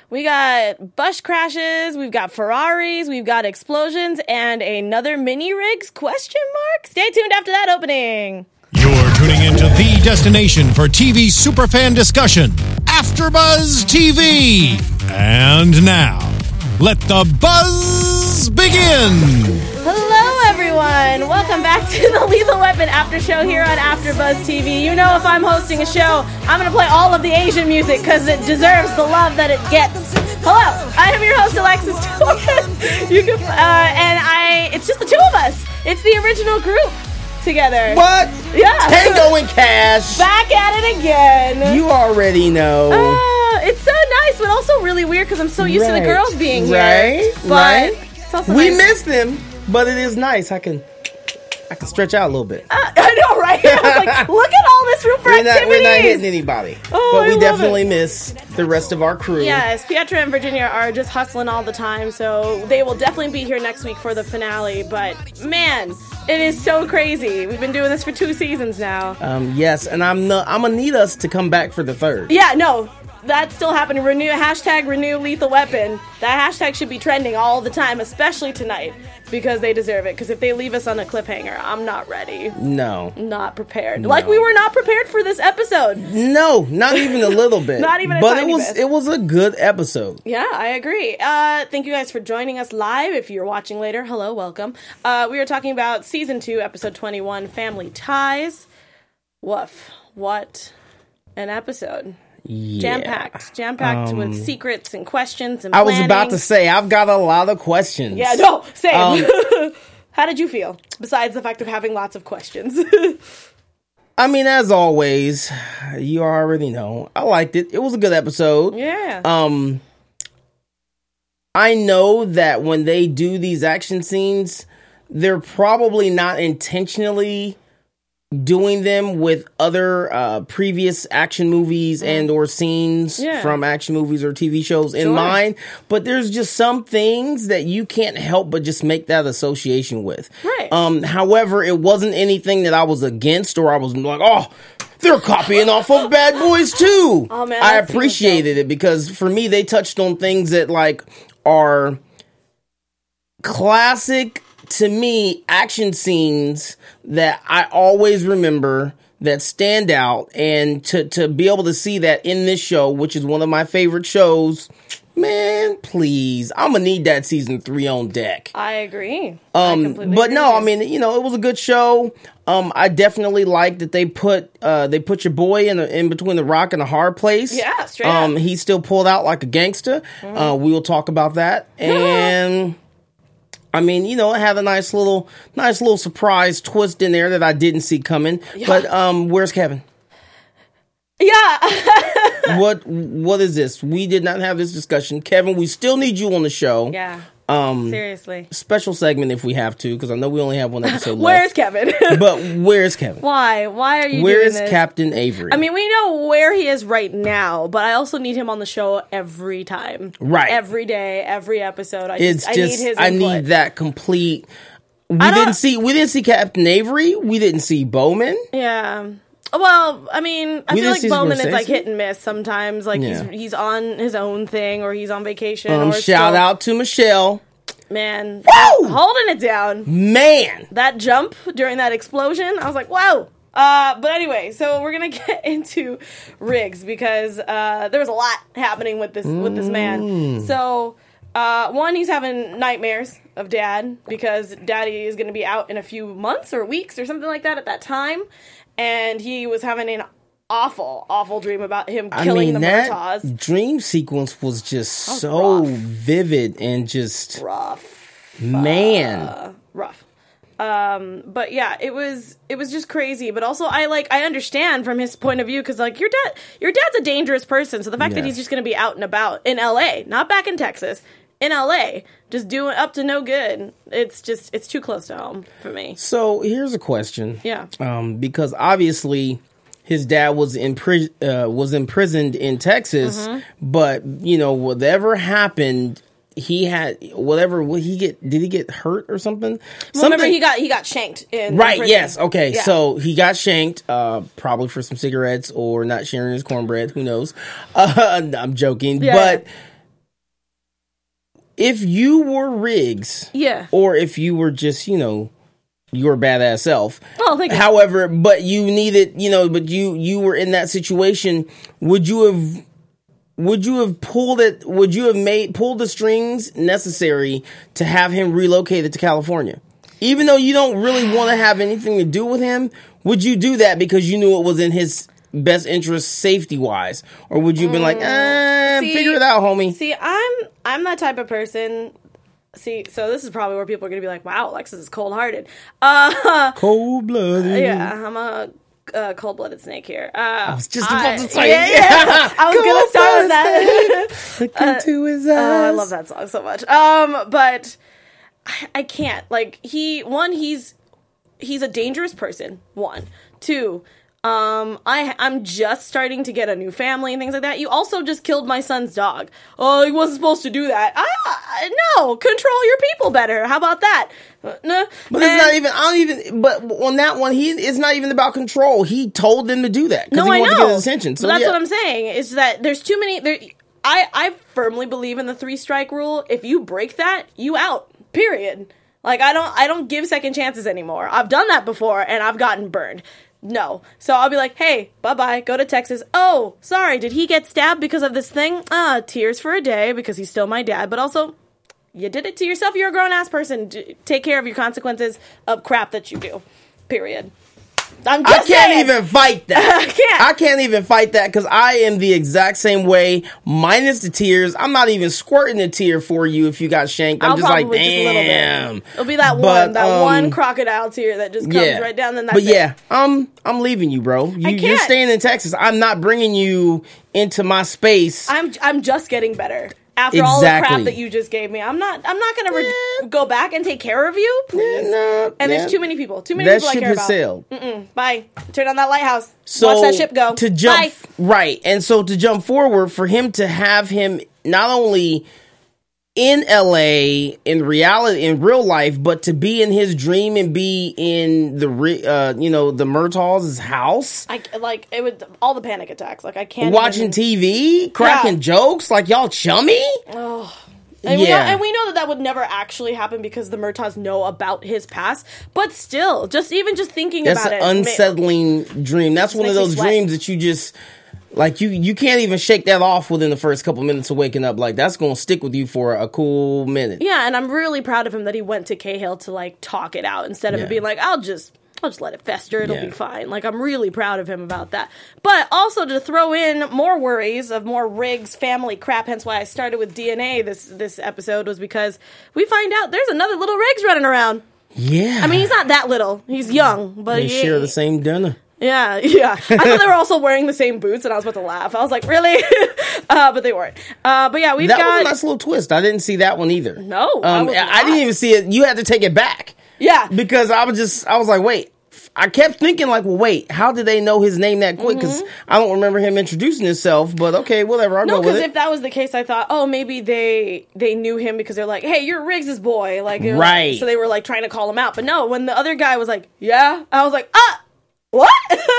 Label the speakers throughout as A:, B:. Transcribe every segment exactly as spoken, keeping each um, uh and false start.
A: We got bus crashes, we've got Ferraris, we've got explosions, and another mini rigs question mark? Stay tuned after that opening.
B: You're tuning into the destination for T V superfan discussion, AfterBuzz T V. And now, let the buzz begin.
A: Hello, everyone. Welcome back to the Lethal Weapon After Show here on AfterBuzz T V. You know, if I'm hosting a show, I'm going to play all of the Asian music because it deserves the love that it gets. Hello, I am your host, Alexis Torres. You can, uh, and I, it's just the two of us. It's the original group together.
C: What?
A: Yeah.
C: Tango and Cash.
A: Back at it again.
C: You already know.
A: Uh, it's so nice, but also really weird because I'm so used
C: right.
A: to the girls being here.
C: Right,
A: but
C: right.
A: It's also
C: we
A: nice.
C: miss them, but it is nice. I can, I can stretch out a little bit.
A: Uh, I know, right? I was like, look at all this room for
C: we're not,
A: activities.
C: we're not hitting anybody,
A: Oh,
C: but
A: I
C: we
A: love
C: definitely
A: it.
C: miss the rest of our crew.
A: Yes, Pietra and Virginia are just hustling all the time, so they will definitely be here next week for the finale. But man, it is so crazy. We've been doing this for two seasons now.
C: Um, yes, and I'm no, I'm gonna need us to come back for the third.
A: Yeah, no, that's still happening. Renew hashtag Renew Lethal Weapon. That hashtag should be trending all the time, especially tonight, because they deserve it. Because if they leave us on a cliffhanger, I'm not ready.
C: No,
A: Not prepared.
C: No.
A: Like we were not prepared for this episode.
C: no, not even a little bit.
A: Not even a
C: but
A: tiny
C: it was
A: bit.
C: it was a good episode.
A: Yeah, I agree. Uh, thank you guys for joining us live. If you're watching later, hello, welcome. Uh, we are talking about season two, episode twenty-one, Family Ties. Woof. What an episode.
C: Yeah.
A: Jam-packed. Jam-packed
C: Um,
A: with secrets and questions and
C: I was
A: planning.
C: about to say I've got a lot of questions.
A: Yeah, no, same.
C: Um,
A: How did you feel, besides the fact of having lots of questions?
C: I mean, as always, you already know. I liked it. It was a good episode.
A: Yeah.
C: Um, I know that when they do these action scenes, they're probably not intentionally doing them with other uh, previous action movies mm. and or scenes
A: Yeah.
C: from action movies or T V shows in
A: Sure.
C: mind. But there's just some things that you can't help but just make that association with.
A: Right.
C: Um, however, it wasn't anything that I was against or I was like, oh, they're copying off of Bad Boys too.
A: Oh, man,
C: I
A: that seems
C: appreciated it because for me, they touched on things that like are classic to me action scenes that I always remember that stand out, and to to be able to see that in this show, which is one of my favorite shows, man, please, I'm gonna need that season three on deck.
A: I agree. I
C: Um,
A: completely
C: but
A: agree
C: no, I
A: with you.
C: mean, you know, it was a good show. Um, I definitely like that they put uh they put your boy in a, in between the rock and a hard place.
A: Yeah, straight
C: Um,
A: up.
C: he still pulled out like a gangster.
A: Mm-hmm.
C: Uh, we will talk about that. And I mean, you know, it had a nice little nice little surprise twist in there that I didn't see coming.
A: Yeah.
C: But um, where's Kevin?
A: Yeah.
C: What what is this? We did not have this discussion. Kevin, we still need you on the show.
A: Yeah.
C: Um,
A: Seriously.
C: special segment if we have to, because I know we only have one episode
A: Where's
C: left.
A: Kevin?
C: But where's Kevin?
A: Why? Why are you
C: Where
A: doing
C: is
A: this?
C: Captain Avery?
A: I mean, we know where he is right now, but I also need him on the show every time.
C: Right.
A: Every day, every episode. I
C: it's
A: just,
C: just
A: I need his
C: I
A: input.
C: need that complete. We
A: I don't-
C: didn't see we didn't see Captain Avery. We didn't see Bowman.
A: Yeah. Well, I mean, I
C: We
A: feel
C: didn't
A: like
C: see
A: Bowman is
C: Scorsese.
A: like hit and miss sometimes. Like
C: Yeah.
A: he's he's on his own thing, or he's on vacation.
C: Um,
A: or
C: shout
A: still,
C: out to Michelle.
A: man,
C: Woo!
A: holding it down.
C: Man,
A: That jump during that explosion, I was like, wow. Uh, but anyway, so we're gonna get into Riggs because uh, there was a lot happening with this with this man. So uh, one, he's having nightmares of Dad because Daddy is gonna be out in a few months or weeks or something like that at that time, and he was having an awful, awful dream about him
C: I
A: killing
C: mean
A: the
C: that
A: Murtaughs.
C: dream sequence was just
A: was
C: so
A: rough.
C: vivid and just
A: Rough.
C: man.
A: rough. Um, but yeah, it was it was just crazy. But also, I like I understand from his point of view because like your dad, your dad's a dangerous person. So the fact that
C: Yes.
A: he's just going to be out and about in L A, not back in Texas, in L A, just doing up to no good. It's just it's too close to home for me.
C: So here's a question.
A: Yeah.
C: Um, because obviously his dad was in pri- uh, was imprisoned in Texas,
A: Mm-hmm.
C: but you know whatever happened, he had whatever. What he get? Did he get hurt or something?
A: Well,
C: something
A: remember he got he got shanked in in
C: right.
A: prison.
C: Yes. Okay.
A: Yeah.
C: So he got shanked, uh, probably for some cigarettes or not sharing his cornbread. Who knows? Uh, I'm joking,
A: Yeah.
C: but. if you were Riggs,
A: Yeah.
C: or if you were just, you know, your badass self.
A: Oh, thank you.
C: However, but you needed, you know, but you you were in that situation. Would you have? Would you have pulled it? Would you have made pulled the strings necessary to have him relocated to California, even though you don't really want to have anything to do with him? Would you do that because you knew it was in his best interest, safety wise, or would you have been like, eh,
A: See-
C: figure it out, homie?
A: See, I'm I'm that type of person. See, so this is probably where people are going to be like, "Wow, Alexis is cold-hearted." Uh,
C: Cold blooded.
A: yeah, I'm a uh, cold-blooded snake here. Uh, I
C: was just about to say-
A: yeah, yeah. I was going to start with that.
C: Look into his eyes.
A: Oh, I love that song so much. Um, but I, I can't. Like he, one, he's he's a dangerous person. One, two. Um, I I'm just starting to get a new family and things like that. You also just killed my son's dog. Oh, he wasn't supposed to do that. I, I no, control your people better. How about that? Uh, no,
C: But it's not even. I don't even. But on that one, he it's not even about control. He told them to do that because
A: No,
C: he
A: I
C: wanted
A: know.
C: to get his attention. So
A: But that's
C: yeah.
A: what I'm saying. Is that there's too many. There, I I firmly believe in the three strike rule. If you break that, you out. Period. Like I don't I don't give second chances anymore. I've done that before and I've gotten burned. No. So I'll be like, hey, bye-bye, go to Texas. Oh, sorry, did he get stabbed because of this thing? Ah, tears for a day because he's still my dad. But also, you did it to yourself. You're a grown-ass person. D- take care of your consequences of crap that you do. Period. I'm
C: I
A: just
C: can't
A: saying.
C: even fight that.
A: I can't.
C: I can't even fight that because I am the exact same way, minus the tears. I'm not even squirting a tear for you if you got shanked. I'm
A: I'll
C: just like,
A: probably just a little bit.
C: damn.
A: It'll be that
C: But,
A: one, that
C: um,
A: one crocodile tear that just comes
C: Yeah,
A: right down. Then that's
C: but
A: it.
C: yeah, um, I'm leaving you, bro. You,
A: I
C: you're
A: can't.
C: staying in Texas. I'm not bringing you into my space.
A: I'm I'm just getting better after all the
C: Exactly.
A: crap that you just gave me. I'm not I'm not gonna re- go back and take care of you, please.
C: no,
A: and
C: yeah.
A: there's too many people. Too many
C: That
A: people I
C: ship
A: care
C: has
A: about.
C: sailed.
A: Mm-mm. Bye. Turn on that lighthouse.
C: So
A: Watch that ship go.
C: to jump
A: Bye.
C: right, and so to jump forward for him to have him not only in L A in reality in real life, but to be in his dream and be in the re- uh, you know the Murtaugh's house,
A: I like it would all the panic attacks. Like I can't
C: watching
A: even,
C: T V, cracking
A: Yeah.
C: jokes like y'all chummy.
A: And, we know,
C: Yeah.
A: and we know that that would never actually happen because the Murtaughs know about his past. But still, just even just thinking
C: That's
A: about
C: an
A: it, ma-
C: unsettling dream. That's one of
A: makes me
C: those
A: sweat.
C: dreams that you just like you you can't even shake that off within the first couple minutes of waking up. Like that's gonna stick with you for a cool minute.
A: Yeah, and I'm really proud of him that he went to Cahill to like talk it out instead of
C: Yeah.
A: it being like, I'll just I'll just let it fester, it'll
C: Yeah.
A: be fine. Like I'm really proud of him about that. But also to throw in more worries of more Riggs family crap, hence why I started with D N A this this episode was because we find out there's another little Riggs running around.
C: Yeah,
A: I mean he's not that little. He's young, but
C: they
A: he,
C: share the same dinner.
A: Yeah, yeah. I thought they were also wearing the same boots, and I was about to laugh. I was like, really? uh, but they weren't. Uh, but yeah, we've
C: That
A: got
C: was a nice little twist. I didn't see that one either.
A: No, I
C: um,
A: was
C: I,
A: not.
C: didn't even see it. You had to take it back
A: yeah.
C: because I was just I was like, wait. I kept thinking like, well, wait, how did they know his name that quick? Because I don't remember him introducing himself. But okay, whatever. I'll
A: No,
C: go with
A: because
C: it.
A: if that was the case, I thought, oh, maybe they they knew him because they're like, hey, you're Riggs's boy, like, they were like-
C: Right.
A: so they were like trying to call him out. But no, when the other guy was like, yeah, I was like, ah, what?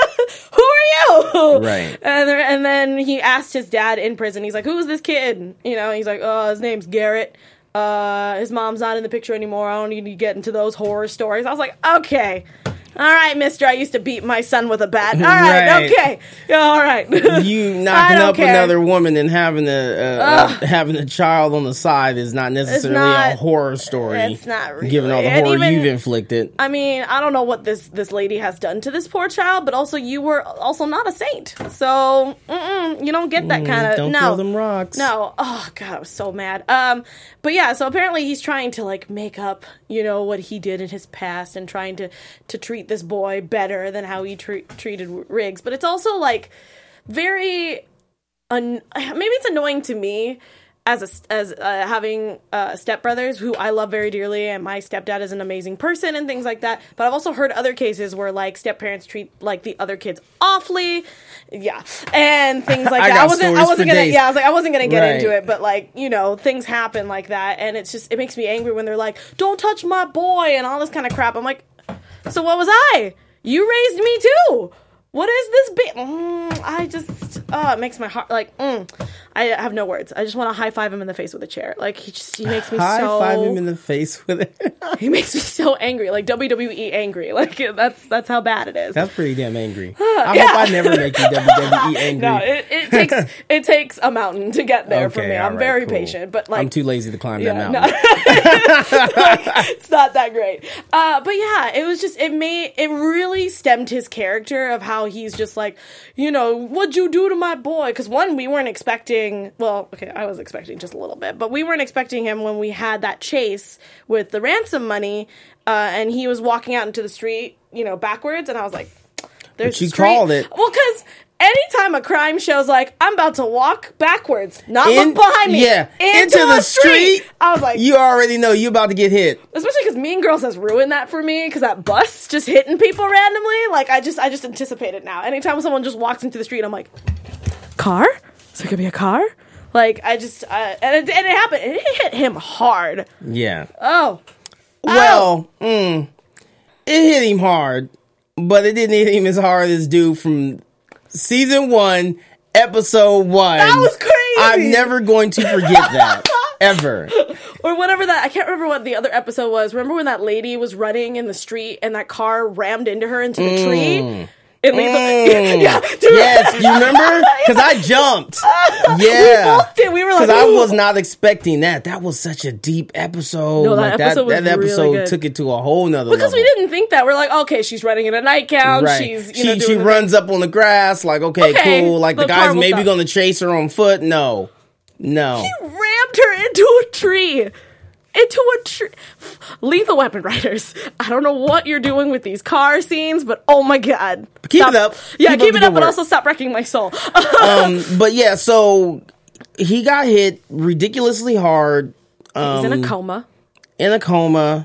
A: Who are you?
C: Right.
A: And there, and then he asked his dad in prison. He's like, who's this kid? You know, he's like, oh, his name's Garrett. Uh, his mom's not in the picture anymore. I don't need to get into those horror stories. I was like, okay. All right, mister, I used to beat my son with a bat. All right,
C: Right.
A: okay. Yeah, all right.
C: You
A: I
C: knocking
A: don't
C: up
A: care.
C: another woman and having a uh, uh, having a child on the side is not necessarily
A: not-
C: a horror story.
A: it's not really.
C: given all the
A: And
C: horror
A: even-
C: you've inflicted.
A: I mean, I don't know what this this lady has done to this poor child, but also you were also not a saint, so mm-mm, you don't get that kind of
C: Mm, don't
A: no.
C: throw them rocks.
A: No, oh god, I was so mad. Um, but yeah, so apparently he's trying to like make up, you know, what he did in his past and trying to to treat this boy better than how he tre- treated Riggs. But it's also like very, un- maybe it's annoying to me as a, as uh, having uh, stepbrothers who I love very dearly, and my stepdad is an amazing person and things like that. But I've also heard other cases where like stepparents treat like the other kids awfully, yeah, and things like
C: I
A: that.
C: got
A: I wasn't, I
C: stories
A: wasn't
C: for
A: gonna,
C: days.
A: yeah, I was like, I wasn't gonna get
C: Right.
A: into it, but like, you know, things happen like that, and it's just, it makes me angry when they're like, "Don't touch my boy" and all this kind of crap. I'm like, so what was I? You raised me too. What is this bit? Mm, I just, oh, it makes my heart like. Mm, I have no words. I just want to high five him in the face with a chair. Like he just he makes me
C: high
A: so.
C: High five him in the face with it.
A: He makes me so angry, like W W E angry. Like that's that's how bad it is.
C: That's pretty damn angry. I
A: yeah.
C: hope I never make you W W E angry.
A: No, it, it takes it takes a mountain to get there for
C: Okay,
A: me. I'm
C: right,
A: very
C: cool.
A: patient, but like
C: I'm too lazy to climb
A: yeah,
C: that
A: no.
C: mountain.
A: Like, it's not that great. Uh, but yeah, it was just it made it really stemmed his character of how he's just like, you know, what'd you do to my boy? Because one, we weren't expecting. Well, okay, I was expecting just a little bit, but we weren't expecting him when we had that chase with the ransom money, uh, and he was walking out into the street, you know, backwards, and I was like, "There's
C: But you
A: a street."
C: called it.
A: Well, because anytime a crime show's like, I'm about to walk backwards, not
C: In-
A: look behind me,
C: yeah,
A: into,
C: into
A: a
C: the
A: street,
C: street,
A: I was like,
C: You already know you about to get hit.
A: especially because Mean Girls has ruined that for me, because that bus just hitting people randomly, like, I just I just anticipate it now. Anytime someone just walks into the street, I'm like, car? Is there gonna be a car? Like, I just, uh, and, it, and it happened, and it hit him hard.
C: Yeah.
A: Oh.
C: Well, mm, it hit him hard, but it didn't hit him as hard as dude from season one, episode one.
A: That was crazy.
C: I'm never going to forget that. Ever.
A: Or whatever that, I can't remember what the other episode was. Remember when that lady was running in the street and that car rammed into her into the
C: Mm.
A: tree? And Lethal,
C: Mm.
A: yeah,
C: Yes, you remember? Because I jumped. Yeah.
A: We both did. We were like,
C: Because I
A: "Ooh."
C: was not expecting that. That was such a deep episode.
A: No, that
C: Like,
A: episode was
C: that, that
A: really
C: episode
A: good.
C: took it to a whole nother
A: Because
C: level.
A: we didn't think that. We're like, okay, she's running in a nightgown.
C: Right.
A: She's, you
C: she
A: know,
C: she
A: doing the
C: runs up on the grass, like, okay,
A: Okay,
C: cool. Like, the,
A: the
C: guy's
A: car will
C: maybe
A: stop.
C: going to chase her on foot. No. No.
A: He rammed her into a tree. Into a tree. Lethal Weapon writers. I don't know what you're doing with these car scenes, but oh my god.
C: Keep
A: Stop.
C: it up.
A: Yeah,
C: Keep
A: keep,
C: up the
A: it
C: good
A: up, but
C: work.
A: also stop wrecking my soul.
C: um, but yeah, so he got hit ridiculously hard. Um,
A: He's in a coma.
C: In a coma.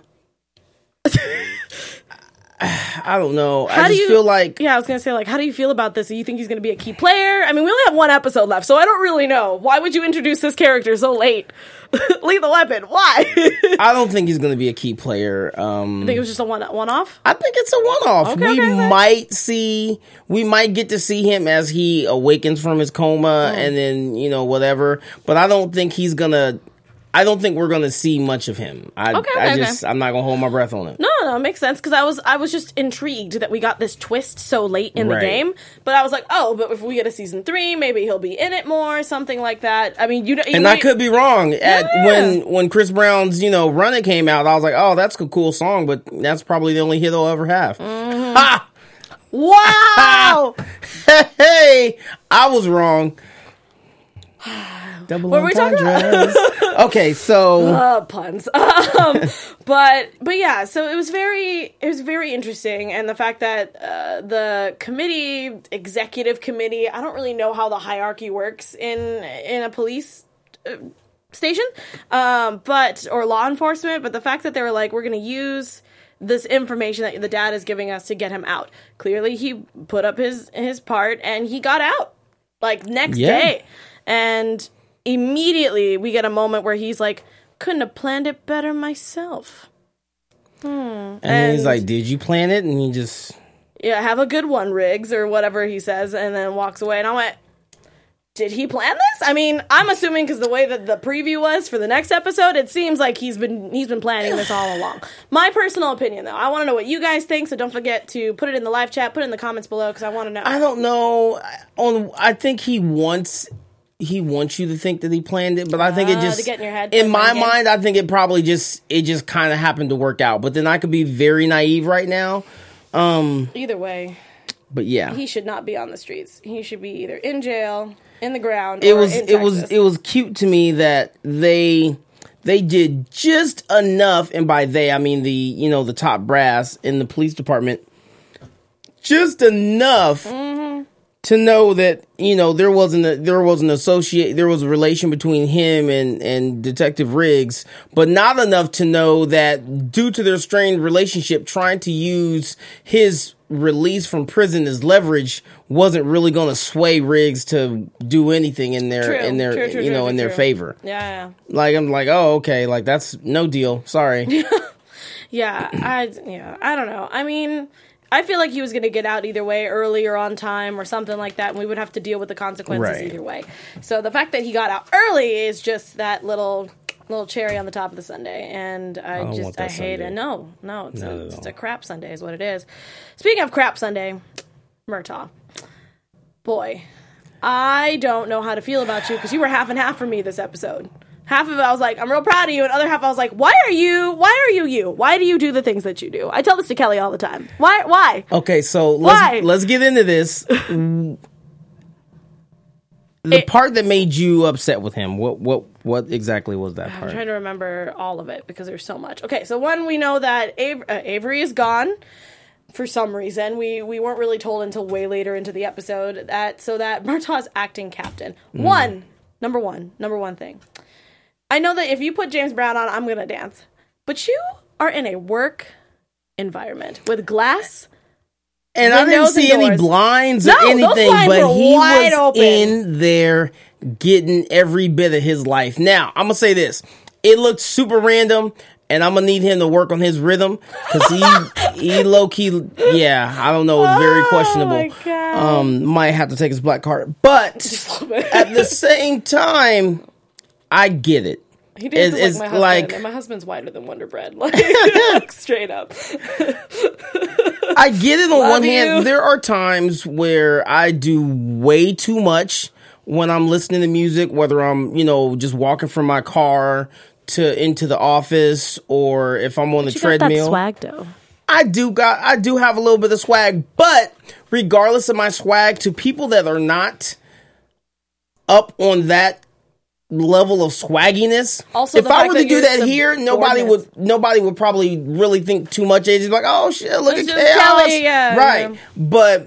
C: I don't know.
A: How
C: I
A: do
C: just
A: you
C: feel like
A: Yeah, I was gonna say, like, how do you feel about this? Do you think he's gonna be a key player? I mean, we only have one episode left, so I don't really know. Why would you introduce this character so late? Lethal Weapon. Why?
C: I don't think he's going to be a key player. Um,
A: I think it was just a one one off.
C: I think it's a one-off.
A: Okay,
C: we
A: okay, okay.
C: might see, we might get to see him as he awakens from his coma,
A: Mm.
C: and then you know whatever. But I don't think he's gonna. I don't think we're gonna see much of him. I,
A: Okay,
C: I
A: okay,
C: just, I'm not gonna hold my breath on it.
A: No, no, it makes sense because I was I was just intrigued that we got this twist so late in
C: Right.
A: the game. But I was like, oh, but if we get a season three, maybe he'll be in it more, something like that. I mean, you know,
C: And I could be wrong. At
A: Yeah.
C: when when Chris Brown's you know Run It came out, I was like, oh, that's a cool song, but that's probably the only hit I'll ever have.
A: Mm-hmm.
C: Ha!
A: Wow.
C: Hey, I was wrong. Double
A: What were we talking
C: entendres. Okay, so
A: Uh, puns. Um, but but yeah, so it was very it was very interesting, and the fact that uh, the committee, executive committee, I don't really know how the hierarchy works in in a police uh, station, um, but or law enforcement. But the fact that they were like, we're going to use this information that the dad is giving us to get him out. Clearly, he put up his his part, and he got out like next
C: Yeah.
A: day, and immediately we get a moment where he's like, couldn't have planned it better myself. Hmm.
C: and, then he's
A: And-
C: like, "Did you plan it?" And he just
A: Yeah, have a good one, Riggs, or whatever he says, and then walks away. And I went, did he plan this? I mean, I'm assuming because the way that the preview was for the next episode, it seems like he's been he's been planning this all along. My personal opinion, though, I want to know what you guys think. So don't forget to put it in the live chat, put it in the comments below, because I want to know.
C: I don't know. On I think he wants he wants you to think that he planned it, but I think it
A: Ah,
C: just
A: to get in your head,
C: in
A: play
C: my
A: mind games.
C: mind, I think it probably just it just kind of happened to work out. But then I could be very naive right now. Um,
A: Either way,
C: but yeah,
A: he should not be on the streets. He should be either in jail, in the ground.
C: it
A: or
C: was
A: in
C: it was
A: Texas.
C: it was cute to me that they they did just enough, and by they I mean the you know the top brass in the police department, just enough to know that you know there wasn't a, there was an associate there was a relation between him and and Detective Riggs, but not enough to know that due to their strained relationship, trying to use his release from prison as leverage wasn't really going to sway Riggs to do anything in their
A: True,
C: in their
A: true, true,
C: you know
A: true,
C: in their
A: true.
C: favor.
A: Yeah,
C: Like I'm like, oh okay, like that's no deal. Sorry.
A: yeah, I yeah, I don't know. I mean, I feel like he was going to get out either way, early or on time or something like that, and we would have to deal with the consequences
C: Right.
A: either way. So the fact that he got out early is just that little little cherry on the top of the sundae, and I,
C: I don't
A: just
C: want that
A: I hate
C: sundae.
A: it. No, no, it's,
C: Not
A: a,
C: at
A: it's
C: all.
A: a crap sundae is what it is. Speaking of crap sundae, Murtaugh, boy, I don't know how to feel about you because you were half and half for me this episode. Half of it I was like, I'm real proud of you, and other half I was like, why are you, why are you you? Why do you do the things that you do? I tell this to Kelly all the time. Why, why?
C: Okay, so
A: Why?
C: let's let's get into this. The
A: It-
C: part that made you upset with him, what what what exactly was that
A: I'm
C: part?
A: trying to remember all of it because there's so much. Okay, so one, we know that Av- uh, Avery is gone for some reason. We we weren't really told until way later into the episode that so that Murtaugh's acting captain.
C: Mm.
A: One, number one, number one thing. I know that if you put James Brown on, I'm gonna dance. But you are in a work environment with glass.
C: And I didn't
A: windows
C: see
A: and
C: any
A: doors.
C: blinds
A: No,
C: or
A: those
C: anything,
A: blinds
C: but
A: were
C: he
A: wide
C: was
A: open.
C: in there getting every bit of his life. Now, I'm gonna say this: it looked super random, and I'm gonna need him to work on his rhythm because he he low key, yeah, I don't know, it's very
A: Oh,
C: questionable.
A: my God.
C: Um, might have to take his black card, but
A: Just a little bit.
C: at the same time, I get it.
A: He dances
C: it's
A: like my husband,
C: like-
A: and my husband's whiter than Wonder Bread. Like, straight up.
C: I get it on
A: Love
C: one
A: you.
C: hand. There are times where I do way too much when I'm listening to music, whether I'm, you know, just walking from my car to into the office or if I'm on the
A: You got that
C: treadmill.
A: swag, though.
C: I do got I do have a little bit of swag, but regardless of my swag, to people that are not up on that level of swagginess.
A: Also,
C: if
A: the
C: I
A: fact
C: were
A: that
C: to do
A: you're
C: that here, nobody
A: subordinates.
C: would nobody would probably really think too much. They'd just be like, oh shit, look
A: It's
C: at
A: just
C: chaos.
A: Kelly, yeah,
C: right.
A: yeah.
C: But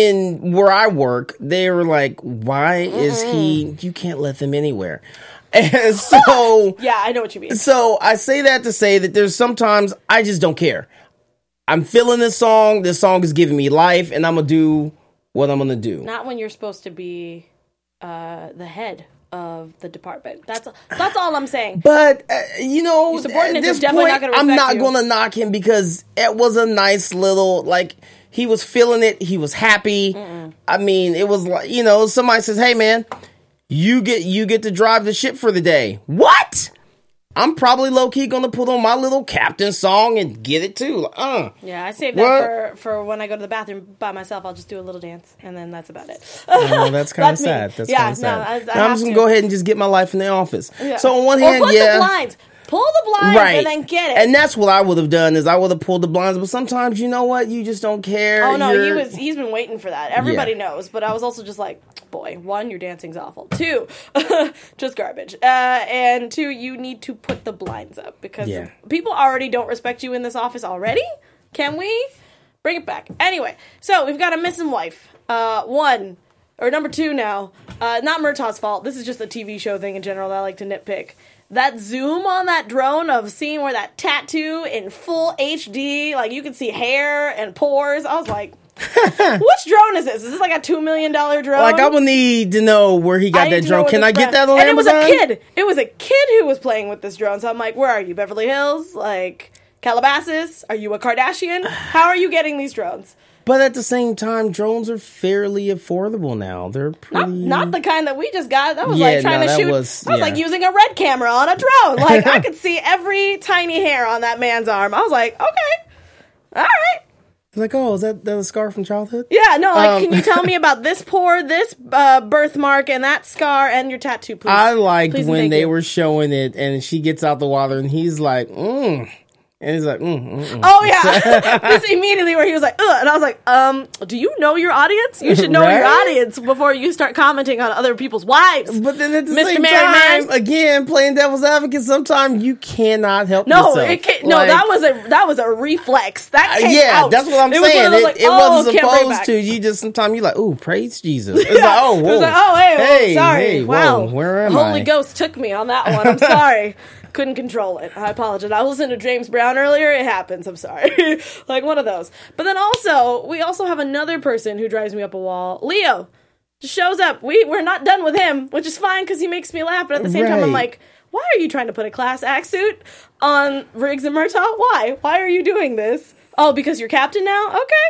C: in where I work, they were like, why is he you can't let them anywhere. And so
A: Yeah, I know what you mean.
C: so I say that to say that there's sometimes I just don't care. I'm feeling this song. This song is giving me life, and I'm gonna do what I'm gonna do.
A: Not when you're supposed to be uh, the head of the department. That's that's all I'm saying.
C: But uh, you know,
A: Your
C: at
A: subordinates
C: this
A: are definitely
C: point,
A: not gonna
C: I'm
A: respect
C: not
A: you.
C: gonna knock him because it was a nice little like he was feeling it. He was happy.
A: Mm-mm.
C: I mean, it was like you know, somebody says, "Hey, man, you get you get to drive the ship for the day." What? I'm probably low key gonna put on my little captain song and get it too. Like, uh.
A: Yeah, I save that
C: What?
A: for, for when I go to the bathroom by myself. I'll just do a little dance, and then that's about it.
C: Oh, that's kind of
A: That's me.
C: sad. That's
A: Yeah,
C: kind of sad.
A: no, I- I
C: Now
A: have
C: I'm just gonna
A: to.
C: go ahead and just get my life in the office.
A: Yeah.
C: So on one
A: or
C: hand,
A: put
C: yeah,
A: the blinds. Pull the blinds
C: right,
A: and then get it.
C: and that's what I would have done is I would have pulled the blinds. But sometimes you know what, you just don't care.
A: Oh no, he
C: You're-
A: was he's been waiting for that. Everybody
C: Yeah.
A: knows, but I was also just like, boy, one, your dancing's awful. Two, just garbage. Uh, and two, you need to put the blinds up because
C: Yeah.
A: people already don't respect you in this office already. Can we bring it back? Anyway, so we've got a missing wife. Uh, one or number two now. Uh, not Murtaugh's fault. This is just a T V show thing in general that I like to nitpick. That zoom on that drone of seeing where that tattoo in full H D, like you can see hair and pores. I was like, which drone is this? Is this like a two million dollar drone?
C: like I would need to know where he
A: I
C: got
A: need
C: that
A: to know
C: drone.
A: where
C: Can
A: this
C: I get
A: drone-
C: that on
A: And
C: Amazon?
A: it was a kid. It was a kid who was playing with this drone. So I'm like, where are you? Beverly Hills? Like Calabasas? Are you a Kardashian? How are you getting these drones?
C: But at the same time, drones are fairly affordable now. They're pretty.
A: Not, not the kind that we just got. That was
C: Yeah,
A: like trying
C: no,
A: to
C: that
A: shoot.
C: was-
A: that was
C: yeah.
A: like using a red camera on a drone. Like I could see every tiny hair on that man's arm. I was like, okay, all right.
C: It's like, oh, is that, that a scar from childhood?
A: Yeah, no, like,
C: Um,
A: can you tell me about this pore, this uh, birthmark, and that scar, and your tattoo, please?
C: I liked
A: Please and
C: when
A: thank
C: they
A: you.
C: were showing it, and she gets out the water, and he's like, mm. And he's like, mm, mm, mm.
A: Oh, yeah. Just immediately where he was like, ugh. And I was like, um, do you know your audience? You should know your
C: Right?
A: audience before you start commenting on other people's wives.
C: But then at the
A: Mister
C: same
A: Married
C: time,
A: Man.
C: again, playing devil's advocate, sometimes you cannot help
A: No,
C: yourself.
A: it can't, no,
C: Like,
A: that was a that was a reflex. That
C: uh,
A: came
C: yeah,
A: out.
C: that's what I'm
A: It was
C: saying.
A: one of those
C: It,
A: like,
C: it
A: oh,
C: wasn't
A: can't bring
C: supposed
A: back.
C: to. You just sometimes you like, ooh, praise Jesus. It's
A: Yeah.
C: like, oh,
A: It
C: whoa.
A: was like, oh, hey, whoa,
C: Hey,
A: sorry.
C: hey,
A: wow.
C: whoa, where am
A: the Holy
C: I?
A: Ghost took me on that one. I'm sorry. Couldn't control it. I apologize. I listened to James Brown earlier. It happens. I'm sorry. Like one of those. But then also, we also have another person who drives me up a wall. Leo just shows up. We, we're not done with him, which is fine because he makes me laugh. But at the same time, I'm
C: Right.
A: like, why are you trying to put a class act suit on Riggs and Murtaugh? Why? Why are you doing this? Oh, because you're captain now? Okay.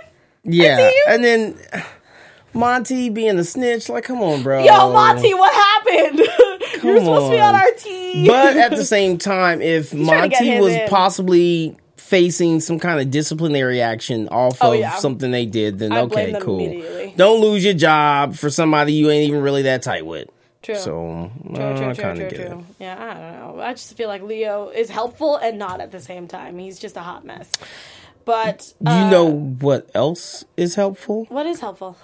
C: Yeah,
A: I see you.
C: and then Monty being a snitch. Like, come on, bro.
A: Yo, Monty, what happened? You're supposed
C: on.
A: to be on our team.
C: But at the same time, if
A: trying to get
C: Monty
A: him
C: was
A: in.
C: possibly facing some kind of disciplinary action off
A: Oh,
C: of
A: yeah.
C: something they did, then
A: I blame
C: okay,
A: them
C: cool.
A: immediately.
C: Don't lose your job for somebody you ain't even really that tight with.
A: True.
C: So,
A: True,
C: uh,
A: true,
C: I
A: true,
C: kind
A: true,
C: of get
A: true.
C: it.
A: Yeah, I don't know. I just feel like Leo is helpful and not at the same time. He's just a hot mess. But
C: You
A: uh,
C: know what else is helpful?
A: what is helpful?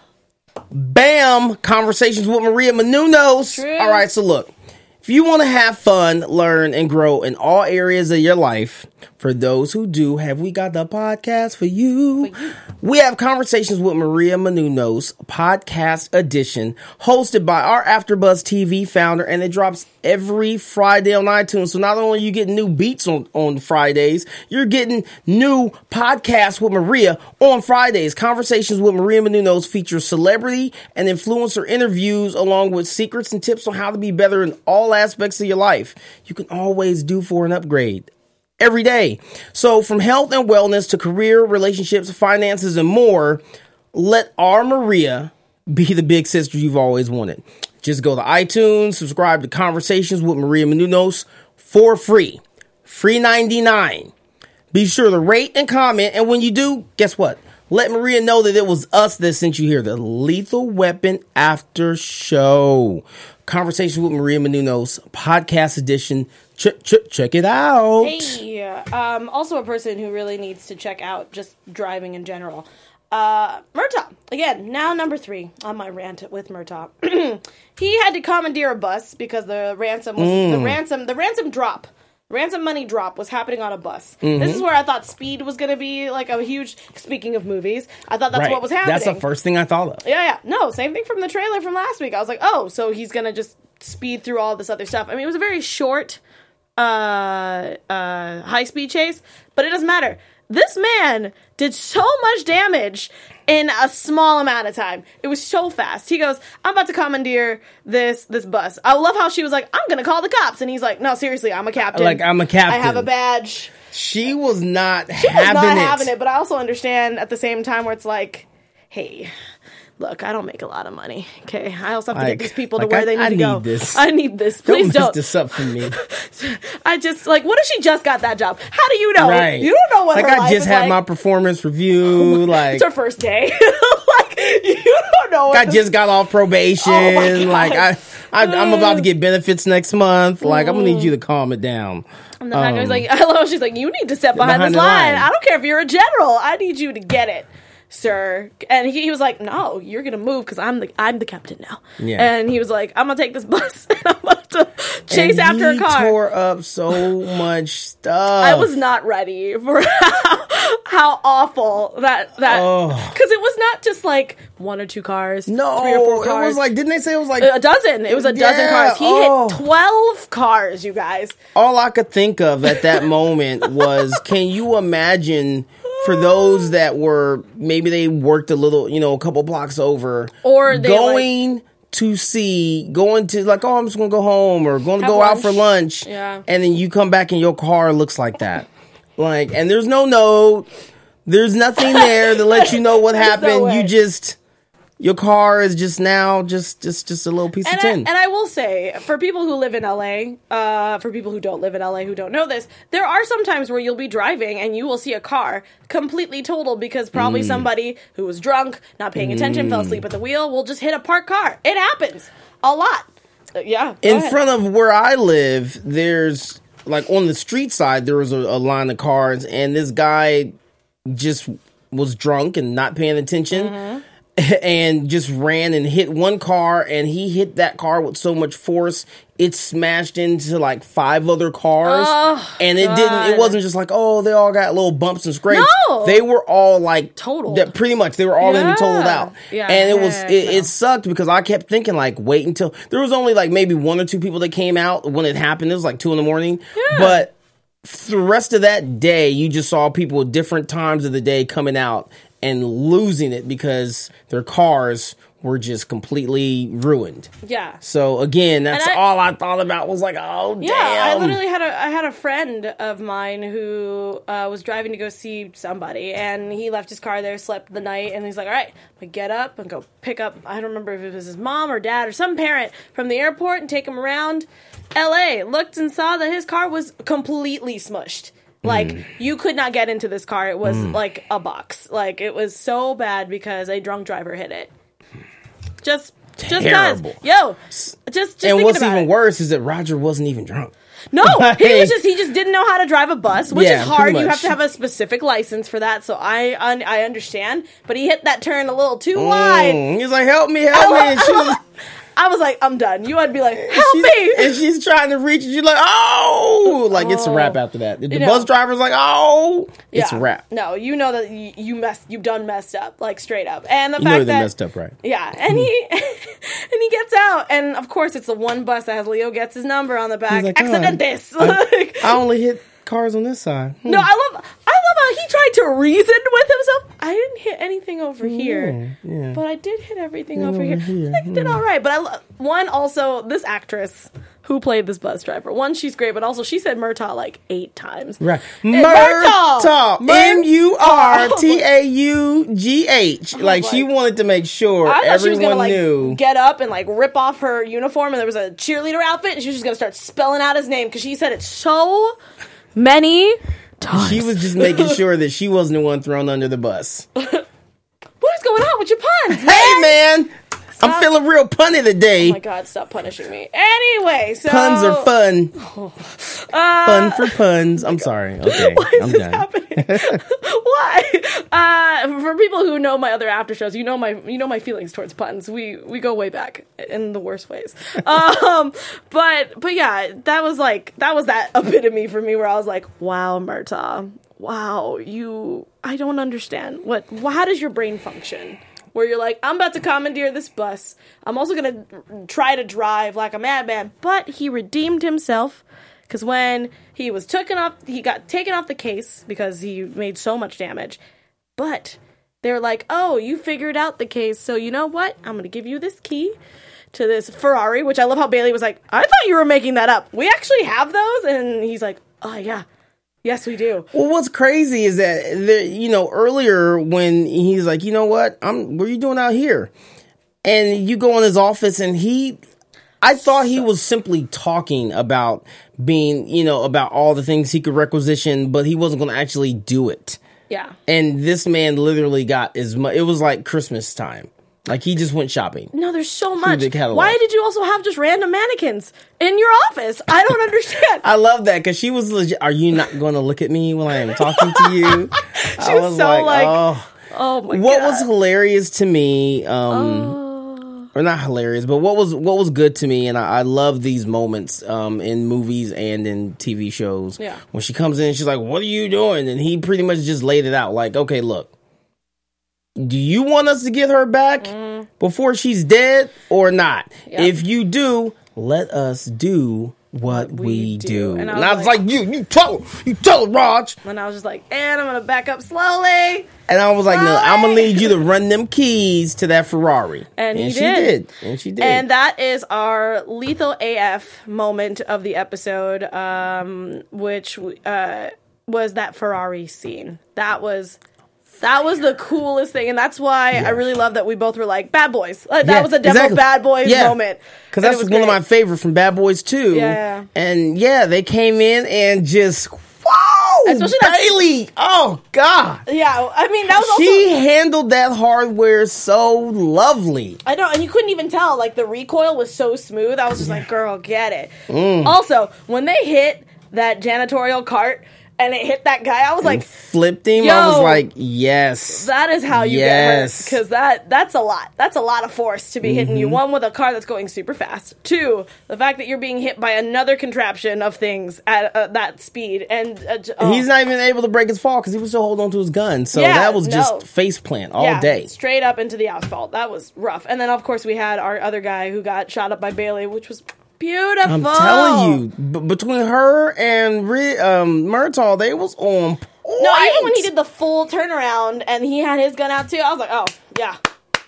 C: Bam! Conversations with Maria Menounos.
A: True.
C: All right, so look. If you want to have fun, learn, and grow in all areas of your life, for those who do, have we got the podcast for you?
A: For you.
C: We have Conversations with Maria Menounos, podcast edition, hosted by our AfterBuzz T V founder, and it drops every Friday on iTunes. So not only are you getting new beats on, on Fridays, you're getting new podcasts with Maria on Fridays. Conversations with Maria Menounos features celebrity and influencer interviews along with secrets and tips on how to be better in all aspects of your life. You can always do for an upgrade. Every day. So from health and wellness to career, relationships, finances, and more, let our Maria be the big sister you've always wanted. Just go to iTunes, subscribe to Conversations with Maria Menounos for free. Free ninety-nine. Be sure to rate and comment, and when you do, guess what? Let Maria know that it was us that sent you here. The Lethal Weapon After Show. Conversation with Maria Menounos, podcast edition. Ch- ch- check it out.
A: Hey, um, also a person who really needs to check out just driving in general. Uh, Murtaugh, again, now number three on my rant with Murtaugh. He had to commandeer a bus because the ransom was
C: Mm.
A: the ransom the ransom drop. Ransom money drop was happening on a bus.
C: Mm-hmm.
A: This is where I thought Speed was going to be like a huge. Speaking of movies, I thought that's
C: Right.
A: what was happening.
C: That's the first thing I thought of.
A: Yeah, yeah. No, same thing from the trailer from last week. I was like, oh, so he's going to just speed through all this other stuff. I mean, it was a very short uh, uh, high-speed chase, but it doesn't matter. This man did so much damage in a small amount of time. It was so fast. He goes, I'm about to commandeer this this bus. I love how she was like, I'm going to call the cops. And he's like, no, seriously, I'm a captain.
C: Like, I'm a captain.
A: I have a badge.
C: She was not
A: She was
C: having
A: not
C: it.
A: having it, but I also understand at the same time where it's like, hey, look, I don't make a lot of money. Okay, I also have to
C: Like-
A: get these people
C: like,
A: to where
C: I-
A: they need
C: I
A: to
C: need
A: go.
C: this.
A: I need this.
C: Don't
A: Please
C: mess
A: don't.
C: this up for me.
A: I just like, what if she just got that job? How do you know?
C: Right.
A: You don't know what
C: like
A: her
C: I
A: life
C: just
A: is
C: had
A: like.
C: my performance review. like
A: It's her first day. Like you don't know. What
C: I just got off probation.
A: Oh my God.
C: like I, I, I'm about to get benefits next month. Like I'm gonna need you to calm it down.
A: And the um, guy's like, I love. She's like, you need to step behind,
C: behind
A: this
C: the
A: line.
C: line.
A: I don't care if you're a general. I need you to get it, sir. And he, he was like, no, you're gonna move because I'm the I'm the captain now.
C: Yeah.
A: And he was like, I'm gonna take this bus and I'm about to chase
C: And
A: after
C: he
A: a car.
C: tore up so much stuff.
A: I was not ready for how, how awful that that because it was not just like one or two cars,
C: no.
A: three or four
C: It
A: cars.
C: was like, didn't they say it was like
A: a dozen. It was a dozen
C: Yeah,
A: cars. He
C: oh.
A: hit twelve cars, you guys.
C: all I could think of at that moment was, can you imagine for those that were, maybe they worked a little, you know, a couple blocks over,
A: Or they,
C: going to see, going to like, oh, I'm just going to go home or going to
A: Have
C: go out
A: lunch.
C: for lunch.
A: Yeah.
C: And then you come back and your car looks like that. Like, and there's no note. There's nothing there to let you know what
A: There's no
C: happened.
A: way.
C: You just, your car is just now just, just, just a little piece
A: And
C: of
A: I,
C: tin.
A: and I will say, for people who live in L A, uh, for people who don't live in L A who don't know this, there are some times where you'll be driving and you will see a car completely totaled because probably
C: Mm.
A: somebody who was drunk, not paying attention, fell asleep at the wheel, will just hit a parked car. It happens a lot. Uh, yeah. go
C: In
A: ahead.
C: front of where I live, there's like on the street side, there was a, a line of cars, and this guy just was drunk and not paying attention.
A: Mm-hmm.
C: And just ran and hit one car, and he hit that car with so much force it smashed into like five other cars.
A: Oh,
C: and it
A: God.
C: didn't. It wasn't just like, oh, they all got little bumps and scrapes.
A: No.
C: They were all like
A: Totaled.
C: That pretty much they were all gonna be totaled
A: Yeah.
C: out.
A: Yeah,
C: and it was
A: heck
C: it,
A: no.
C: it sucked because I kept thinking like, wait until there was only like maybe one or two people that came out when it happened. It was like two in the morning,
A: Yeah.
C: but the rest of that day, you just saw people at different times of the day coming out and losing it because their cars were just completely ruined.
A: Yeah.
C: So again, that's
A: I,
C: all I thought about was like, oh,
A: yeah,
C: damn.
A: I literally had a I had a friend of mine who uh, was driving to go see somebody, and he left his car there, slept the night, and he's like, all right, we get up and go pick up, I don't remember if it was his mom or dad or some parent from the airport and take him around L A. Looked and saw that his car was completely smushed. Like, mm. you could not get into this car. It was mm. like a box. Like, it was so bad because a drunk driver hit it. Just, just
C: Terrible.
A: cause. Yo, just, just
C: And what's even
A: it.
C: worse is that Roger wasn't even drunk.
A: No, he was just, he just didn't know how to drive a bus, which
C: yeah,
A: is hard. You have to have a specific license for that, so I un- I understand. But he hit that turn a little too mm. wide.
C: He's like, help me, help me. And she was,
A: I was like, I'm done. You would be like, help
C: she's,
A: me.
C: And she's trying to reach, and you're like, oh. Like, oh. it's a wrap after that. The you bus know, driver's like, oh. It's
A: yeah.
C: a wrap.
A: No, you know that you, you messed, you've done messed up, like, straight up. And the
C: you
A: fact
C: know
A: that.
C: messed up, right?
A: Yeah. And he and he gets out, and of course, it's the one bus that has Leo gets his number on the back. Like, Accidentes.
C: Oh, I, I only hit cars on this side. Hmm.
A: No, I love I love how he tried to reason with himself. I didn't hit anything over here,
C: yeah, yeah.
A: but I did hit everything
C: over,
A: over here.
C: here.
A: I think I did
C: yeah.
A: all right. But I lo- one also this actress who played this bus driver. One, she's great, but also she said Murtaugh like eight times.
C: Right,
A: Murtaugh,
C: M U R T A U G H. Like she wanted to make sure
A: I thought
C: everyone
A: she was gonna, like,
C: knew.
A: Get up and like rip off her uniform, and there was a cheerleader outfit, and she was just gonna start spelling out his name because she said it so many times.
C: She was just making sure that she wasn't the one thrown under the bus.
A: What is going on with your puns, man?
C: Hey, man! Stop. I'm feeling real punny today.
A: Oh my god, stop punishing me. Anyway, so...
C: Puns are fun.
A: Oh. Uh,
C: fun for puns. I'm sorry. Okay,
A: Why is
C: I'm
A: this
C: done.
A: happening? Why? Uh, for people who know my other after shows, you know my you know my feelings towards puns. We we go way back in the worst ways. Um, but but yeah, that was like that was that epitome for me where I was like, wow, Murtaugh, wow, you. I don't understand what. How does your brain function? Where you're like, I'm about to commandeer this bus. I'm also going to try to drive like a madman. But he redeemed himself because when he was taken off, he got taken off the case because he made so much damage. But they're like, oh, you figured out the case. So you know what? I'm going to give you this key to this Ferrari, which I love how Bailey was like, I thought you were making that up. We actually have those. And he's like, oh, yeah. Yes, we do.
C: Well, what's crazy is that, the, you know, earlier when he's like, you know what, I'm, what are you doing out here? And you go in his office and he, I thought he was simply talking about being, you know, about all the things he could requisition, but he wasn't going to actually do it.
A: Yeah.
C: And this man literally got as much, it was like Christmas time. Like, he just went shopping.
A: No, there's so much. Why did you also have just random mannequins in your office? I don't understand.
C: I love that, because she was legit. Are you not going to look at me when I am talking to you?
A: She was, was so like, like oh. oh my
C: what
A: God.
C: What was hilarious to me, um, oh. or not hilarious, but what was what was good to me, and I, I love these moments um, in movies and in T V shows.
A: Yeah.
C: When she comes in, she's like, what are you doing? And he pretty much just laid it out. Like, okay, look. Do you want us to get her back mm. before she's dead or not? Yep. If you do, let us do what, what we, we do. do. And I was, and I was like, like, you, you tell her, you tell her, Raj.
A: And I was just like, and I'm going to back up slowly.
C: And I was
A: slowly.
C: like, no, I'm going to need you to run them keys to that Ferrari.
A: And,
C: and
A: he
C: she
A: did.
C: did. And she did.
A: And that is our lethal A F moment of the episode, um, which uh, was that Ferrari scene. That was... That was the coolest thing, and that's why yeah. I really love that we both were like, Bad Boys. Like, that
C: yeah,
A: was a demo
C: exactly.
A: Bad Boys
C: yeah.
A: moment.
C: Because that's one great. of my favorite from Bad Boys two.
A: Yeah.
C: And yeah, they came in and just, whoa!
A: Especially
C: Bailey! That, oh, God!
A: Yeah, I mean, that was also...
C: She handled that hardware so lovely.
A: I know, and you couldn't even tell. Like, the recoil was so smooth. I was just like, girl, get it. Mm. Also, when they hit that janitorial cart... and it hit that guy, I was like...
C: flipped him,
A: Yo,
C: I was like, yes.
A: That is how you
C: yes.
A: get hurt. Because that, that's a lot. That's a lot of force to be mm-hmm. hitting you. One, with a car that's going super fast. Two, the fact that you're being hit by another contraption of things at uh, that speed. And uh, oh.
C: he's not even able to break his fall because he was still holding on to his gun. So
A: yeah,
C: that was
A: no.
C: just face plant all
A: yeah,
C: day.
A: Straight up into the asphalt. That was rough. And then, of course, we had our other guy who got shot up by Bailey, which was... beautiful.
C: I'm telling you, b- between her and Re- um, Murtaugh, they was on point.
A: No, even when he did the full turnaround and he had his gun out too, I was like, oh, yeah.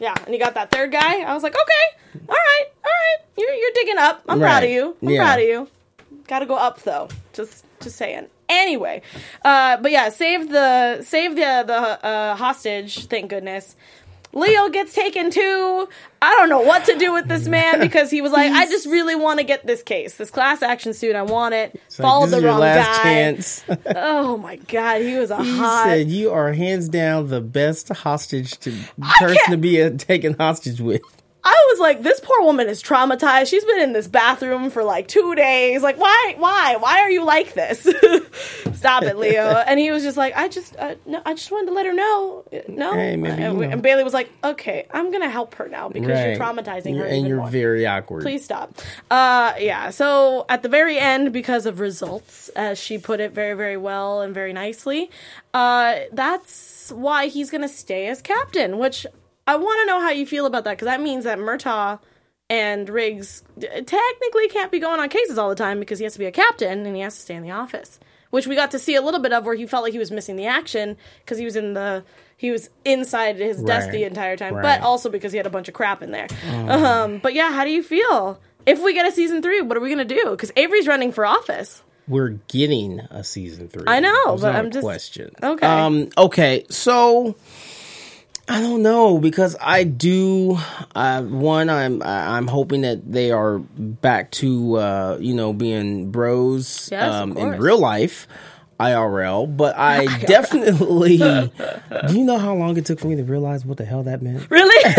A: Yeah, and you got that third guy. I was like, okay, all right, all right, you're you're digging up. I'm right. proud of you. I'm yeah. proud of you. Got to go up though. Just just saying. Anyway, uh, but yeah, save the save the the uh, hostage. Thank goodness. Leo gets taken too. I don't know what to do with this man because he was like, I just really want to get this case, this class action suit. I want it.
C: It's
A: Followed
C: like, this
A: the
C: is
A: wrong
C: your last
A: guy.
C: Chance.
A: Oh my God, he was a
C: he
A: hot.
C: said you are hands down the best hostage to person to be a, taken hostage with.
A: I was like, this poor woman is traumatized. She's been in this bathroom for like two days. Like, why, why, why are you like this? Stop it, Leo. And he was just like, I just, uh, no, I just wanted to let her know. No.
C: Hey, maybe
A: and,
C: you know.
A: and Bailey was like, okay, I'm going to help her now because
C: right.
A: you're traumatizing her.
C: And
A: even
C: you're
A: more.
C: very awkward.
A: Please stop. Uh, yeah. So at the very end, because of results, as she put it very, very well and very nicely, uh, that's why he's going to stay as captain, which I want to know how you feel about that, because that means that Murtaugh and Riggs d- technically can't be going on cases all the time because he has to be a captain and he has to stay in the office, which we got to see a little bit of where he felt like he was missing the action because he was in the he was inside his
C: right.
A: desk the entire time,
C: right.
A: but also because he had a bunch of crap in there. Mm. Um, but yeah, how do you feel if we get a season three? What are we gonna do? Because Avery's running for office.
C: We're getting a season three.
A: I know,
C: That's
A: but
C: not
A: I'm
C: a
A: just
C: question.
A: Okay.
C: Um. Okay. So. I don't know because I do. Uh, one, I'm I'm hoping that they are back to uh, you know being bros
A: yes,
C: um,
A: of
C: in
A: course.
C: real life, I R L. But I definitely. Do you know how long it took for me to realize what the hell that meant?
A: Really?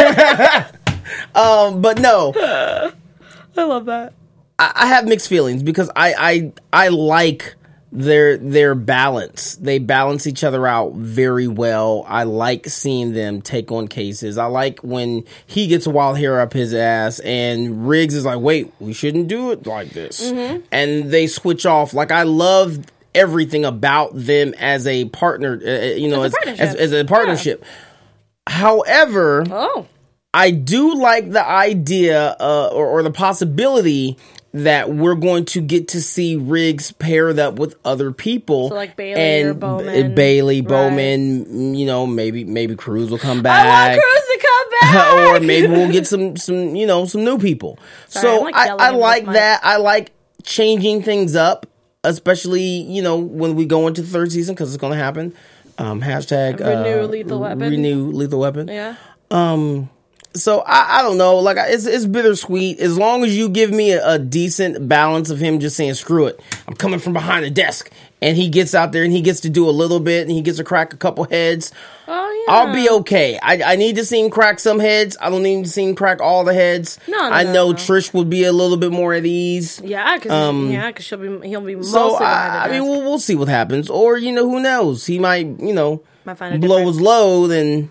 C: um. But no,
A: I love that.
C: I, I have mixed feelings because I I I like. Their their balance. They balance each other out very well. I like seeing them take on cases. I like when he gets a wild hair up his ass and Riggs is like, wait, we shouldn't do it like this. Mm-hmm. And they switch off. Like, I love everything about them as a partner, uh, you know, as, as, as, as a partnership. Yeah. However,
A: oh.
C: I do like the idea uh, or, or the possibility that we're going to get to see Riggs paired up with other people.
A: So like Bailey
C: and
A: or Bowman.
C: B- Bailey,
A: right.
C: Bowman, you know, maybe maybe Cruz will come back.
A: I want Cruz to come back!
C: Or maybe we'll get some, some you know, some new people.
A: Sorry,
C: so
A: like
C: I, I like
A: mic.
C: that. I like changing things up, especially, you know, when we go into the third season, because it's going to happen. Um, hashtag
A: Renew
C: uh,
A: Lethal Weapon.
C: Renew Lethal Weapon.
A: Yeah.
C: Um... So I, I don't know, like it's it's bittersweet. As long as you give me a, a decent balance of him just saying screw it, I'm coming from behind the desk, and he gets out there and he gets to do a little bit and he gets to crack a couple heads.
A: Oh yeah,
C: I'll be okay. I I need to see him crack some heads. I don't need to see him crack all the heads.
A: No, no
C: I
A: no,
C: know
A: no.
C: Trish would be a little bit more at ease.
A: Yeah, because
C: Um,
A: yeah, because she'll be he'll be mostly
C: So
A: behind
C: I,
A: the
C: I
A: desk.
C: mean, we'll we'll see what happens, or you know, who knows? He might you know
A: Might find a
C: blow
A: different-
C: his load and.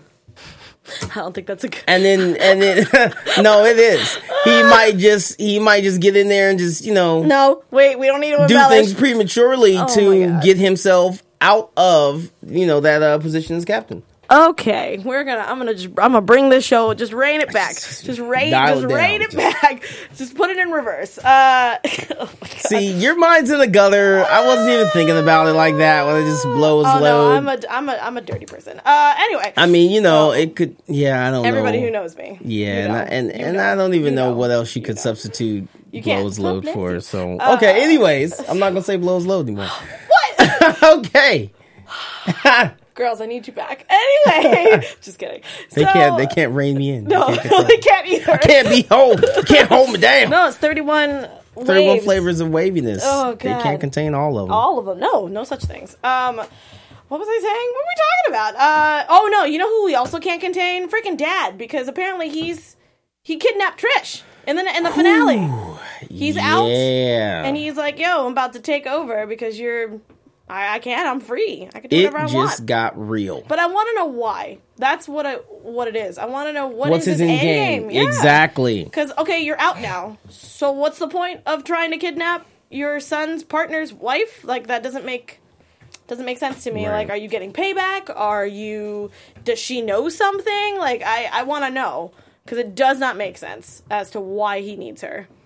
A: I don't think that's a good.
C: And then, and then, no, it is. He might just, he might just get in there and just, you know,
A: No, wait, we don't need to
C: do
A: embellish.
C: things prematurely
A: Oh my
C: to
A: God.
C: get himself out of, you know, that uh, position as captain.
A: Okay, we're gonna. I'm gonna just. I'm gonna bring this show. Just rein it back. Just rein.
C: Dial
A: Just
C: it down.
A: rein it back. Just put it in reverse. Uh. Oh my God.
C: See, your mind's in the gutter. I wasn't even thinking about it like that when it just blows
A: Oh no,
C: load.
A: I'm a. I'm a. I'm a dirty person. Uh. Anyway.
C: I mean, you know,
A: So,
C: it could, yeah, I don't
A: everybody
C: know.
A: who knows me.
C: Yeah,
A: you
C: and,
A: know,
C: I, and,
A: you
C: and
A: know,
C: I don't even
A: you
C: know,
A: know,
C: what else you,
A: you
C: could
A: know.
C: substitute
A: You can't.
C: blows
A: Well,
C: load
A: bless
C: for.
A: you.
C: So,
A: Uh,
C: okay, anyways, I'm not going to say blows load anymore.
A: What?
C: Okay.
A: Girls, I need you back. Anyway, just kidding.
C: They
A: So-
C: can't. They can't rein me in.
A: No,
C: They can't control
A: they
C: me.
A: can't either.
C: Can't be hold. Can't hold me down.
A: No, it's thirty-one.
C: Thirty-one
A: waves.
C: flavors of waviness.
A: Oh,
C: They
A: God.
C: can't contain all of them.
A: All of them. No, no such things. Um, what was I saying? What were we talking about? Uh, oh no, you know who we also can't contain? Freaking Dad, because apparently he's he kidnapped Trish in the in the finale.
C: Ooh,
A: He's
C: yeah.
A: out, and he's like, "Yo, I'm about to take over because you're, I, I can't. I'm free. I can do
C: It
A: whatever I
C: just
A: want."
C: got real.
A: But I want to know why. That's what I what it is. I want to know what
C: What's
A: is
C: his
A: his
C: end
A: end
C: game?
A: game. Yeah.
C: Exactly.
A: Because, okay, you're out now. So what's the point of trying to kidnap your son's partner's wife? Like, that doesn't make doesn't make sense to me.
C: Right.
A: Like, are you getting payback? Are you... Does she know something? Like, I, I want to know. Because it does not make sense as to why he needs her.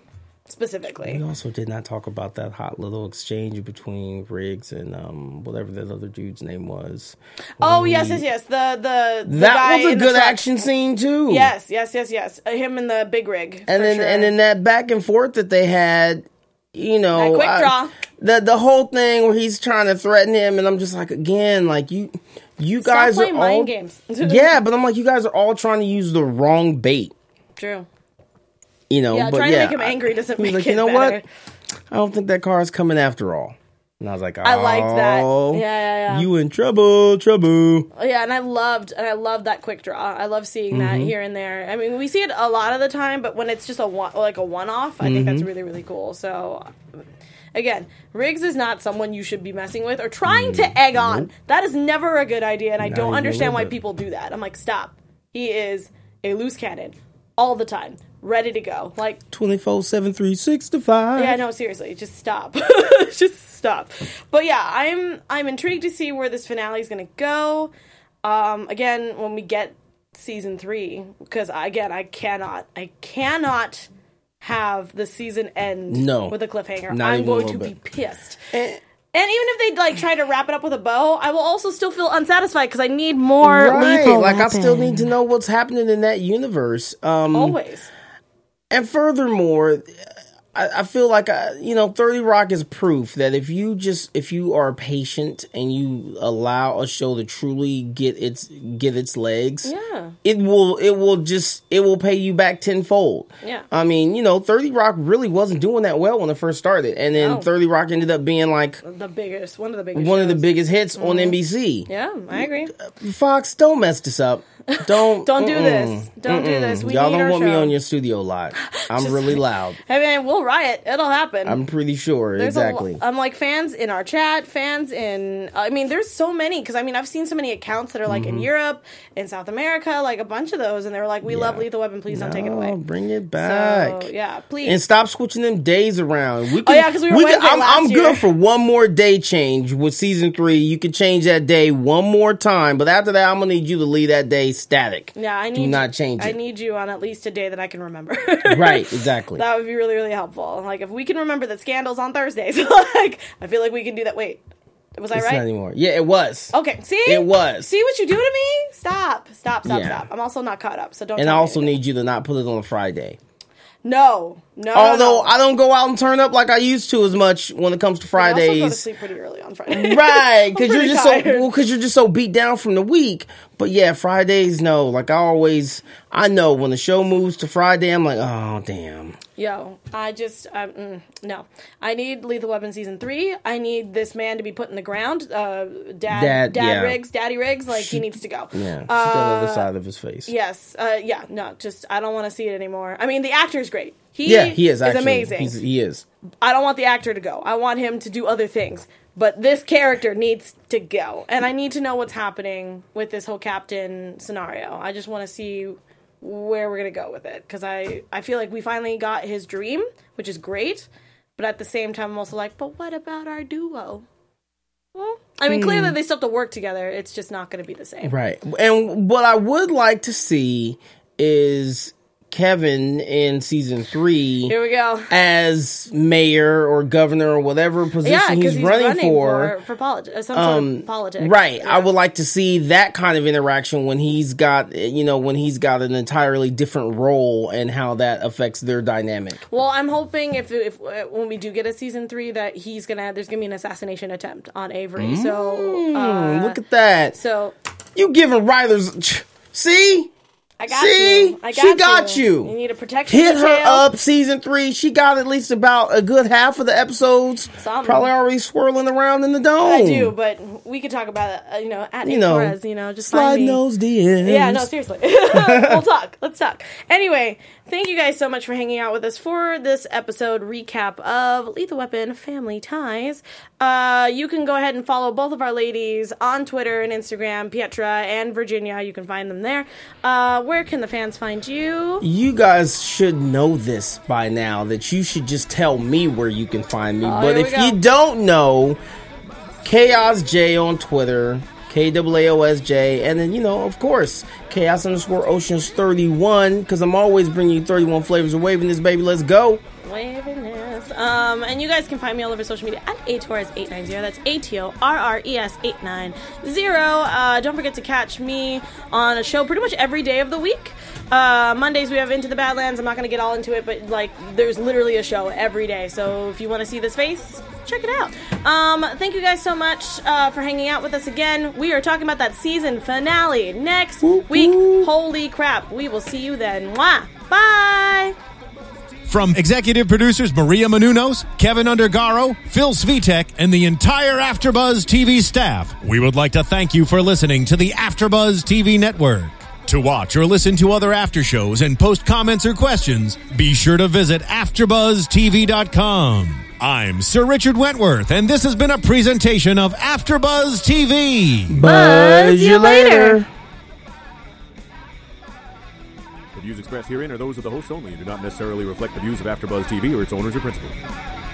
A: specifically.
C: We also did not talk about that hot little exchange between Riggs and um, whatever that other dude's name was.
A: Oh,
C: When
A: yes,
C: he-
A: yes, yes. The, the, the
C: That
A: guy
C: was a
A: in the
C: good
A: truck.
C: action scene too.
A: Yes, yes, yes, yes. Uh, him in the big rig.
C: and
A: for
C: then
A: sure.
C: and then that back and forth that they had, you know,
A: That quick
C: I-
A: draw.
C: the the whole thing where he's trying to threaten him, and I'm just like, again, like you, you
A: Stop
C: guys are
A: playing mind
C: all
A: games.
C: yeah, but I'm like, you guys are all trying to use the wrong bait,
A: True.
C: you know.
A: Yeah,
C: but
A: trying
C: yeah,
A: to make him
C: I-
A: angry doesn't
C: he was
A: make
C: like,
A: it
C: you know
A: better.
C: what? I don't think that car is coming after all. And I was like, oh,
A: I liked that. Yeah, yeah, yeah.
C: You in trouble, trouble.
A: Yeah, and I loved and I loved that quick draw. I love seeing
C: Mm-hmm.
A: that here and there. I mean, we see it a lot of the time, but when it's just a one, like a one-off, I think that's
C: Mm-hmm.
A: really, really cool. So, again, Riggs is not someone you should be messing with or trying to egg on. That is never a good idea, and I
C: Not
A: don't
C: even a
A: understand
C: little
A: why
C: bit.
A: people do that. I'm like, stop. He is a loose cannon all the time, ready to go. Like,
C: twenty-four seven three sixty-five.
A: yeah, no, seriously, just stop. Just stop. But yeah, I'm I'm intrigued to see where this finale is going to go. Um, again, when we get season three, because again, I cannot, I cannot have the season end
C: No.
A: with a cliffhanger.
C: Not
A: I'm
C: even a
A: going to
C: little
A: be
C: bit.
A: pissed.
C: Eh.
A: And even if they like try to wrap it up with a bow, I will also still feel unsatisfied because I need more
C: Right,
A: lethal
C: like I still
A: weapon.
C: need to know what's happening in that universe. Um,
A: Always.
C: And furthermore, I, I feel like I, you know, thirty Rock is proof that if you just if you are patient and you allow a show to truly get its get its legs,
A: Yeah.
C: it will it will just it will pay you back tenfold.
A: Yeah.
C: I mean, you know, thirty Rock really wasn't doing that well when it first started, and then
A: No.
C: thirty Rock ended up being like
A: The biggest, one of the biggest.
C: one of the
A: shows.
C: biggest hits on N B C.
A: Yeah, I agree.
C: Fox, don't mess this up. Don't
A: Don't do
C: mm-mm,
A: this. Don't do this. We
C: Y'all
A: need
C: don't
A: our
C: want me
A: show.
C: on your studio lot. I'm really loud.
A: I mean, we'll riot. It'll happen.
C: I'm pretty sure.
A: There's a
C: exactly.
A: lo- I'm like fans in our chat, fans in. I mean, there's so many because I mean, I've seen so many accounts that are like in Europe, in South America, like a bunch of those, and they were like, "We love
C: Mm-hmm. Yeah.
A: Lethal Weapon. Please don't take it
C: No,
A: away."
C: bring it back.
A: So yeah, please.
C: And stop switching them days around. We can,
A: Oh, yeah, 'cause we were
C: can-
A: Wednesday
C: I'm,
A: last
C: I'm
A: year.
C: good for one more day change with season three. You can change that day one more time, but after that, I'm gonna need you to leave that day static.
A: yeah, I need
C: Do not change
A: I
C: it.
A: need you on at least a day that I can remember.
C: Right, exactly.
A: That would be really, really helpful. Like if we can remember that Scandal's on Thursdays, like I feel like we can do that. Wait, was I
C: It's
A: right?
C: not anymore. Yeah, it was.
A: Okay, see?
C: It was.
A: See what you do to me? Stop. Stop, stop,
C: Yeah.
A: stop. I'm also not caught up, so don't
C: And I
A: tell me
C: also
A: anything.
C: need you to not put it on a Friday.
A: No. No.
C: Although
A: no, no.
C: I don't go out and turn up like I used to as much when it comes to
A: I also go to
C: Fridays.
A: sleep pretty early on Friday.
C: Right, because
A: I'm
C: you're
A: pretty
C: just
A: tired.
C: so well, because you're just so beat down from the week. But yeah, Fridays, no. Like I always, I know when the show moves to Friday, I'm like, oh damn.
A: Yo, I just, um, mm, no. I need Lethal Weapon Season three. I need this man to be put in the ground. Uh, dad,
C: Dad,
A: dad,
C: yeah.
A: Riggs, Daddy Riggs, like, he needs to go.
C: Yeah, she's
A: Uh,
C: got the other side of his face.
A: Yes. Uh, yeah, no, just, I don't want to see it anymore. I mean, the actor's great. He,
C: Yeah, he is actually
A: amazing.
C: He's, he is.
A: I don't want the actor to go. I want him to do other things. But this character needs to go. And I need to know what's happening with this whole captain scenario. I just want to see where we're going to go with it. Because I, I feel like we finally got his dream, which is great. But at the same time, I'm also like, but what about our duo? Well, I mean, clearly they still have to work together. It's just not going to be the same.
C: Right. And what I would like to see is Kevin in season three
A: Here we go.
C: as mayor or governor or whatever position
A: Yeah, because
C: he's,
A: he's,
C: running,
A: running,
C: for.
A: for, for politi- uh, some
C: Um,
A: sort of politics.
C: Right.
A: Yeah.
C: I would like to see that kind of interaction when he's got, you know, when he's got an entirely different role and how that affects their dynamic.
A: Well, I'm hoping if if uh, when we do get a season three that he's gonna there's gonna be an assassination attempt on Avery. So uh,
C: Hmm, look at that.
A: so
C: You giving writers, see?
A: I got
C: See?
A: you. I got
C: She got you.
A: You need a protection.
C: Hit her
A: detail.
C: up season three. She got at least about a good half of the episodes.
A: Something.
C: Probably already swirling around in the dome.
A: I do, but we could talk about it. Uh, you know, at
C: You
A: Nick
C: know,
A: Torres. You know, just
C: Slide
A: find me.
C: those D Ms.
A: Yeah, no, seriously. We'll talk. Let's talk. Anyway, thank you guys so much for hanging out with us for this episode recap of Lethal Weapon Family Ties. Uh, you can go ahead and follow both of our ladies on Twitter and Instagram, Pietra and Virginia. You can find them there. Uh, where can the fans find you?
C: You guys should know this by now, that you should just tell me where you can find me.
A: Oh,
C: but
A: here we
C: if
A: go.
C: you don't know, Chaos J on Twitter, K A A O S J, and then, you know, of course, Chaos underscore Oceans thirty-one, because I'm always bringing you thirty-one flavors of waving this baby. Let's go.
A: Waviness. Um, and you guys can find me all over social media at A Torres eight ninety. That's A T O R R E S eight nine zero. Uh, don't forget to catch me on a show pretty much every day of the week. Uh, Mondays we have Into the Badlands. I'm not going to get all into it, but like there's literally a show every day. So if you want to see this face, check it out. Um, thank you guys so much uh, for hanging out with us again. We are talking about that season finale next week. Holy crap. We will see you then. Mwah. Bye.
B: From executive producers Maria Menounos, Kevin Undergaro, Phil Svitek, and the entire AfterBuzz T V staff, we would like to thank you for listening to the AfterBuzz T V network. To watch or listen to other after shows and post comments or questions, be sure to visit after buzz T V dot com. I'm Sir Richard Wentworth, and this has been a presentation of AfterBuzz T V.
C: Buzz you later.
D: The views expressed herein are those of the host only and do not necessarily reflect the views of AfterBuzz T V or its owners or principals.